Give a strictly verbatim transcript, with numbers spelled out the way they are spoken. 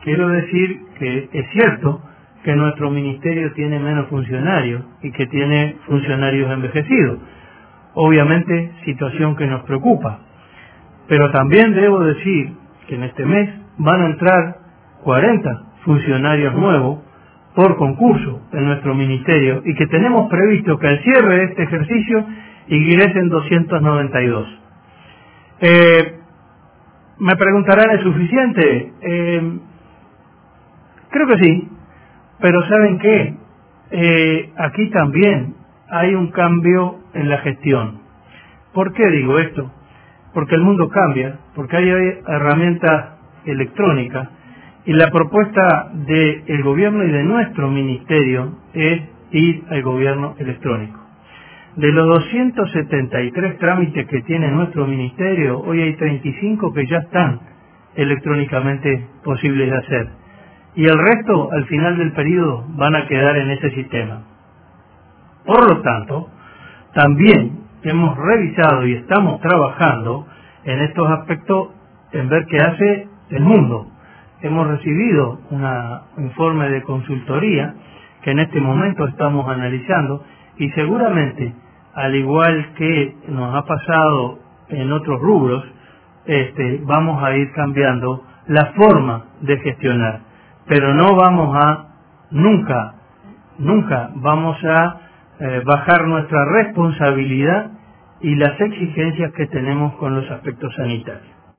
quiero decir que es cierto que nuestro ministerio tiene menos funcionarios y que tiene funcionarios envejecidos. Obviamente, situación que nos preocupa. Pero también debo decir que en este mes van a entrar cuarenta funcionarios nuevos por concurso en nuestro ministerio y que tenemos previsto que al cierre de este ejercicio ingresen doscientos noventa y dos. Eh, me preguntarán, ¿es suficiente? Eh, creo que sí, pero ¿saben qué? Eh, aquí también hay un cambio en la gestión. ¿Por qué digo esto? Porque el mundo cambia, porque hay herramientas electrónicas y la propuesta del gobierno y de nuestro ministerio es ir al gobierno electrónico. De los doscientos setenta y tres trámites que tiene nuestro ministerio, hoy hay treinta y cinco que ya están electrónicamente posibles de hacer. Y el resto, al final del periodo, van a quedar en ese sistema. Por lo tanto, también hemos revisado y estamos trabajando en estos aspectos en ver qué hace el mundo. Hemos recibido un informe de consultoría que en este momento estamos analizando y seguramente, al igual que nos ha pasado en otros rubros, este, vamos a ir cambiando la forma de gestionar, pero no vamos a, nunca, nunca vamos a eh, bajar nuestra responsabilidad y las exigencias que tenemos con los aspectos sanitarios.